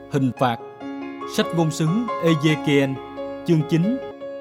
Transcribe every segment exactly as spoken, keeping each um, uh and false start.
Hình phạt. Sách ngôn sứ Ê-giê-ki-ên chương chín.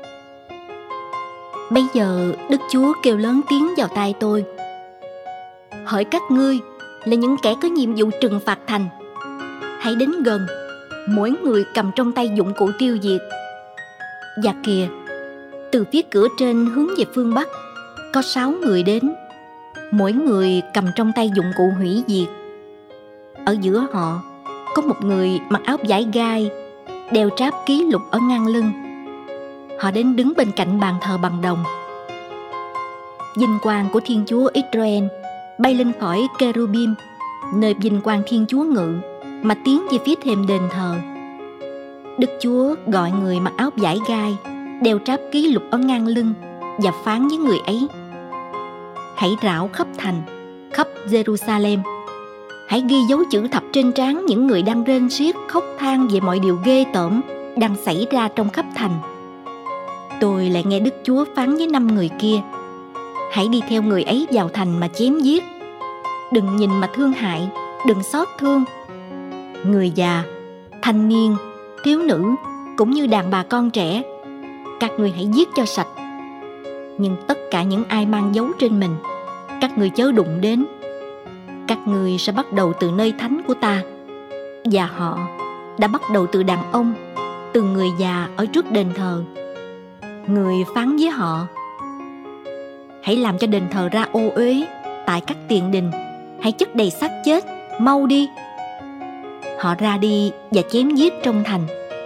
Bây giờ Đức Chúa kêu lớn tiếng vào tai tôi: hỡi các ngươi là những kẻ có nhiệm vụ trừng phạt thành, hãy đến gần, mỗi người cầm trong tay dụng cụ tiêu diệt. Và kìa, từ phía cửa trên hướng về phương Bắc có sáu người đến, mỗi người cầm trong tay dụng cụ hủy diệt. Ở giữa họ có một người mặc áo vải gai, đeo tráp ký lục ở ngang lưng. Họ đến đứng bên cạnh bàn thờ bằng đồng. Vinh quang của Thiên Chúa Israel bay lên khỏi Kerubim, nơi vinh quang Thiên Chúa ngự, mà tiến về phía thềm đền thờ. Đức Chúa gọi người mặc áo vải gai, đeo tráp ký lục ở ngang lưng và phán với người ấy: hãy rảo khắp thành, khắp Jerusalem. Hãy ghi dấu chữ thập trên trán những người đang rên xiết khóc than về mọi điều ghê tởm đang xảy ra trong khắp thành. Tôi lại nghe Đức Chúa phán với năm người kia: hãy đi theo người ấy vào thành mà chém giết. Đừng nhìn mà thương hại, đừng xót thương. Người già, thanh niên, thiếu nữ cũng như đàn bà con trẻ, các ngươi hãy giết cho sạch. Nhưng tất cả những ai mang dấu trên mình, các ngươi chớ đụng đến. Các ngươi sẽ bắt đầu từ nơi thánh của ta. Và họ đã bắt đầu từ đàn ông, từ người già ở trước đền thờ. Người phán với họ: hãy làm cho đền thờ ra ô uế tại các tiền đình, hãy chất đầy xác chết, mau đi. Họ ra đi và chém giết trong thành.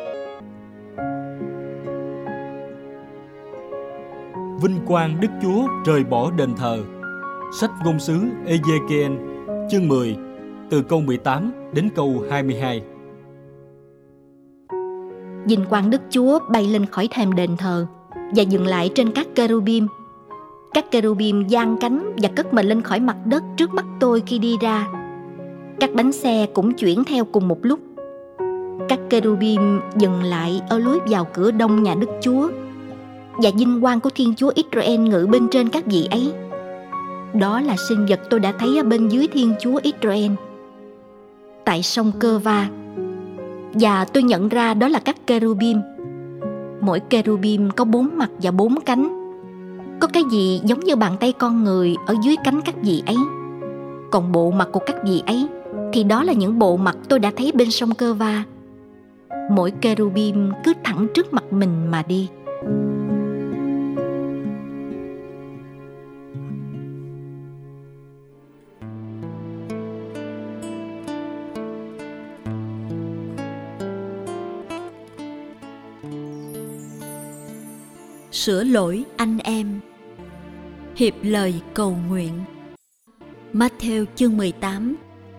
Vinh quang Đức Chúa rời bỏ đền thờ. Sách ngôn sứ Ê-giê-ki-ên chương mười, từ câu mười tám đến câu hai mươi hai. Vinh quang Đức Chúa bay lên khỏi thềm đền thờ và dừng lại trên các kerubim. Các kerubim giang cánh và cất mình lên khỏi mặt đất trước mắt tôi khi đi ra. Các bánh xe cũng chuyển theo cùng một lúc. Các kerubim dừng lại ở lối vào cửa đông nhà Đức Chúa, và vinh quang của Thiên Chúa Israel ngự bên trên các vị ấy. Đó là sinh vật tôi đã thấy ở bên dưới Thiên Chúa Israel, tại sông Cơ Va. Và tôi nhận ra đó là các kerubim. Mỗi kerubim có bốn mặt và bốn cánh. Có cái gì giống như bàn tay con người ở dưới cánh các vị ấy. Còn bộ mặt của các vị ấy thì đó là những bộ mặt tôi đã thấy bên sông Cơ Va. Mỗi kerubim cứ thẳng trước mặt mình mà đi. Sửa lỗi anh em. Hiệp lời cầu nguyện. Matthew chương mười tám.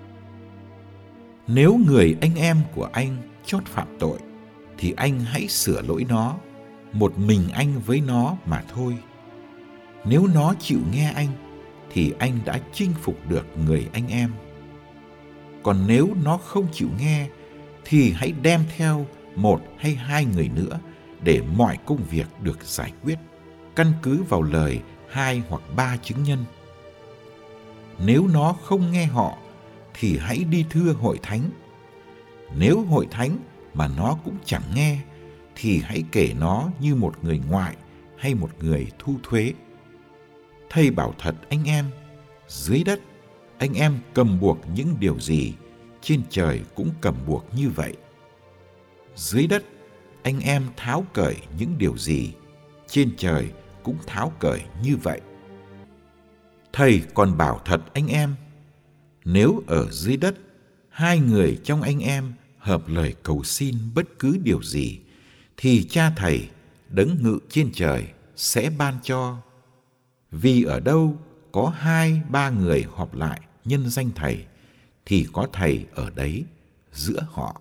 Nếu người anh em của anh chót phạm tội, thì anh hãy sửa lỗi nó, một mình anh với nó mà thôi. Nếu nó chịu nghe anh, thì anh đã chinh phục được người anh em. Còn nếu nó không chịu nghe, thì hãy đem theo một hay hai người nữa, để mọi công việc được giải quyết, căn cứ vào lời hai hoặc ba chứng nhân. Nếu nó không nghe họ, thì hãy đi thưa hội thánh. Nếu hội thánh mà nó cũng chẳng nghe, thì hãy kể nó như một người ngoại hay một người thu thuế. Thầy bảo thật anh em, dưới đất anh em cầm buộc những điều gì, trên trời cũng cầm buộc như vậy. Dưới đất anh em tháo cởi những điều gì, trên trời cũng tháo cởi như vậy. Thầy còn bảo thật anh em, nếu ở dưới đất hai người trong anh em hợp lời cầu xin bất cứ điều gì, thì Cha Thầy đấng ngự trên trời sẽ ban cho. Vì ở đâu có hai ba người họp lại nhân danh Thầy, thì có Thầy ở đấy giữa họ.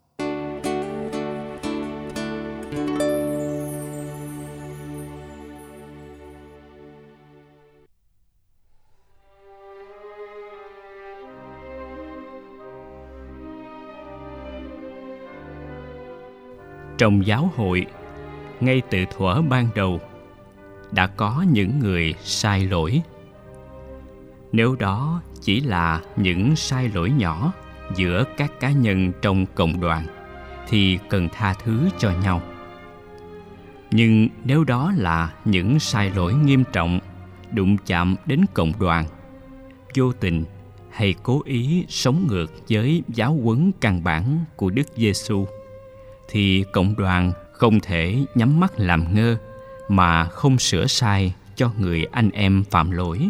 Trong giáo hội, ngay từ thuở ban đầu, đã có những người sai lỗi. Nếu đó chỉ là những sai lỗi nhỏ, giữa các cá nhân trong cộng đoàn thì cần tha thứ cho nhau. Nhưng nếu đó là những sai lỗi nghiêm trọng đụng chạm đến cộng đoàn, vô tình hay cố ý sống ngược với giáo huấn căn bản của Đức Giêsu, thì cộng đoàn không thể nhắm mắt làm ngơ mà không sửa sai cho người anh em phạm lỗi.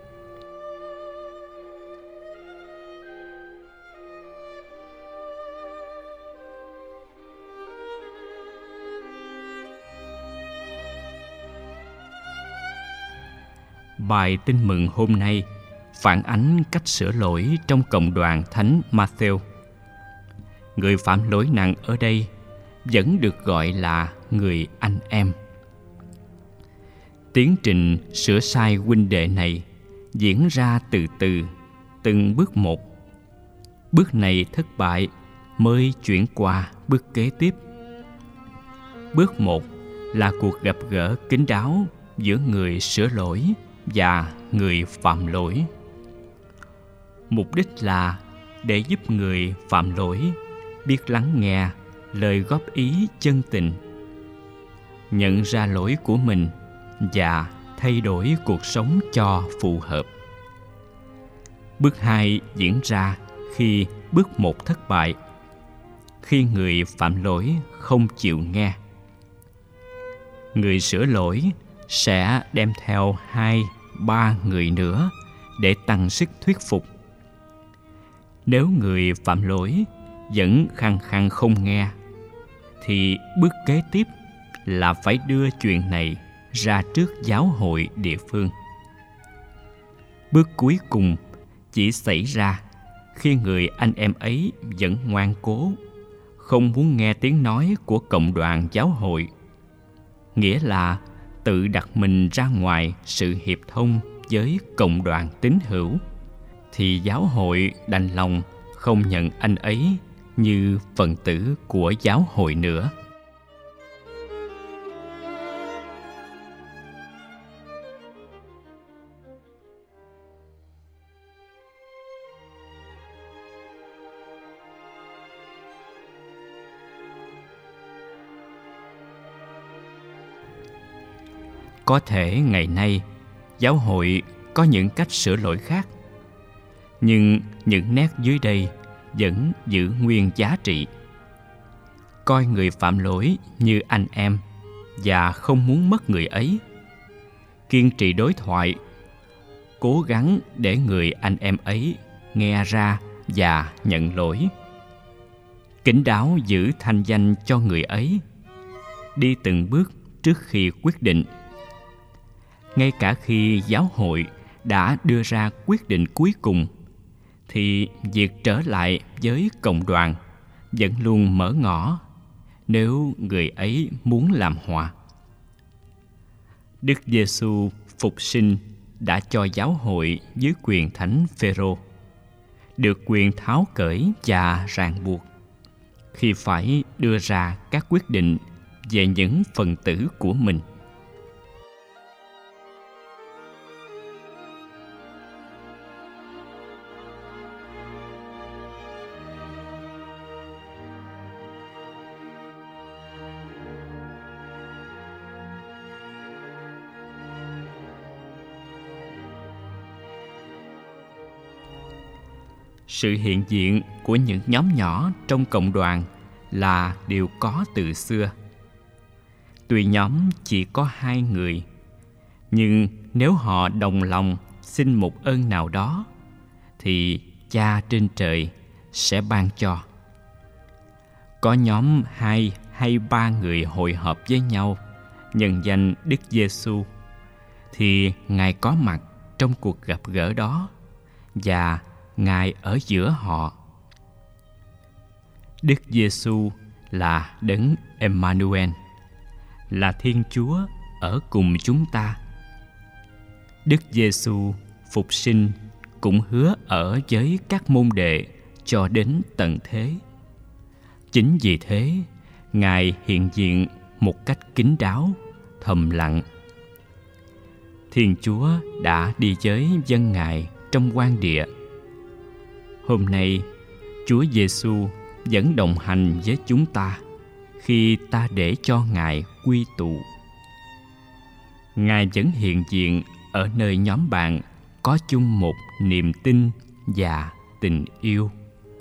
Bài tin mừng hôm nay phản ánh cách sửa lỗi trong cộng đoàn Thánh Ma-thêu. Người phạm lỗi nặng ở đây vẫn được gọi là người anh em. Tiến trình sửa sai huynh đệ này diễn ra từ từ, từng bước một. Bước này thất bại mới chuyển qua bước kế tiếp. Bước một là cuộc gặp gỡ kín đáo giữa người sửa lỗi và người phạm lỗi. Mục đích là để giúp người phạm lỗi biết lắng nghe lời góp ý chân tình, nhận ra lỗi của mình và thay đổi cuộc sống cho phù hợp. Bước hai diễn ra khi bước một thất bại, khi người phạm lỗi không chịu nghe. Người sửa lỗi sẽ đem theo hai, ba người nữa để tăng sức thuyết phục. Nếu người phạm lỗi vẫn khăng khăng không nghe, thì bước kế tiếp là phải đưa chuyện này ra trước giáo hội địa phương. Bước cuối cùng chỉ xảy ra khi người anh em ấy vẫn ngoan cố, không muốn nghe tiếng nói của cộng đoàn giáo hội, nghĩa là tự đặt mình ra ngoài sự hiệp thông với cộng đoàn tín hữu, thì giáo hội đành lòng không nhận anh ấy như phần tử của giáo hội nữa. Có thể ngày nay giáo hội có những cách sửa lỗi khác, nhưng những nét dưới đây vẫn giữ nguyên giá trị. Coi người phạm lỗi như anh em và không muốn mất người ấy. Kiên trì đối thoại, cố gắng để người anh em ấy nghe ra và nhận lỗi. Kín đáo giữ thanh danh cho người ấy. Đi từng bước trước khi quyết định. Ngay cả khi giáo hội đã đưa ra quyết định cuối cùng, thì việc trở lại với cộng đoàn vẫn luôn mở ngỏ nếu người ấy muốn làm hòa. Đức Giêsu phục sinh đã cho giáo hội dưới quyền Thánh Phêrô được quyền tháo cởi và ràng buộc khi phải đưa ra các quyết định về những phần tử của mình. Sự hiện diện của những nhóm nhỏ trong cộng đoàn là điều có từ xưa. Tuy nhóm chỉ có hai người, nhưng nếu họ đồng lòng xin một ơn nào đó, thì Cha trên trời sẽ ban cho. Có nhóm hai hay ba người hội họp với nhau nhân danh Đức Giêsu, thì Ngài có mặt trong cuộc gặp gỡ đó và Ngài ở giữa họ. Đức Giêsu là Đấng Emmanuel, là Thiên Chúa ở cùng chúng ta. Đức Giêsu phục sinh cũng hứa ở với các môn đệ cho đến tận thế. Chính vì thế, Ngài hiện diện một cách kín đáo, thầm lặng. Thiên Chúa đã đi với dân Ngài trong quan địa. Hôm nay, Chúa Giêsu vẫn đồng hành với chúng ta khi ta để cho Ngài quy tụ. Ngài vẫn hiện diện ở nơi nhóm bạn có chung một niềm tin và tình yêu.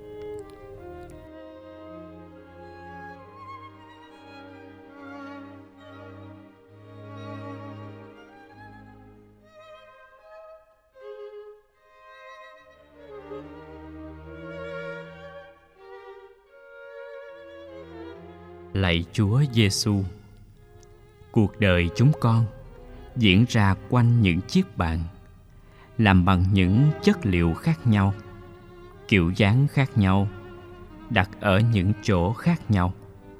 Lạy Chúa Giêsu, cuộc đời chúng con diễn ra quanh những chiếc bàn làm bằng những chất liệu khác nhau, kiểu dáng khác nhau, đặt ở những chỗ khác nhau.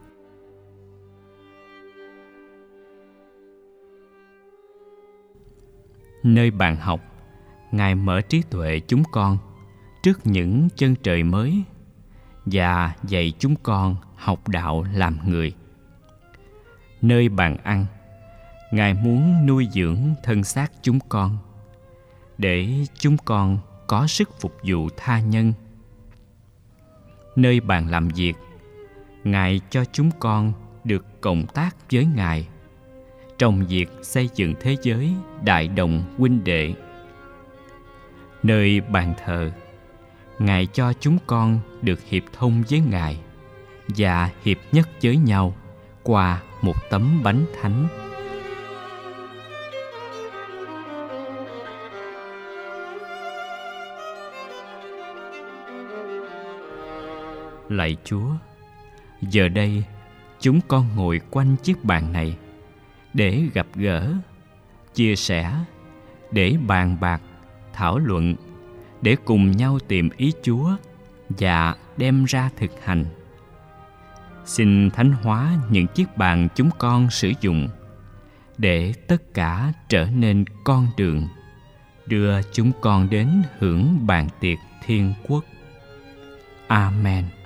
Nơi bàn học, Ngài mở trí tuệ chúng con trước những chân trời mới và dạy chúng con học đạo làm người. Nơi bàn ăn, Ngài muốn nuôi dưỡng thân xác chúng con để chúng con có sức phục vụ tha nhân. Nơi bàn làm việc, Ngài cho chúng con được cộng tác với Ngài trong việc xây dựng thế giới đại đồng huynh đệ. Nơi bàn thờ, Ngài cho chúng con được hiệp thông với Ngài và hiệp nhất với nhau qua một tấm bánh thánh. Lạy Chúa, giờ đây chúng con ngồi quanh chiếc bàn này để gặp gỡ, chia sẻ, để bàn bạc, thảo luận, để cùng nhau tìm ý Chúa và đem ra thực hành. Xin thánh hóa những chiếc bàn chúng con sử dụng để tất cả trở nên con đường đưa chúng con đến hưởng bàn tiệc thiên quốc. Amen.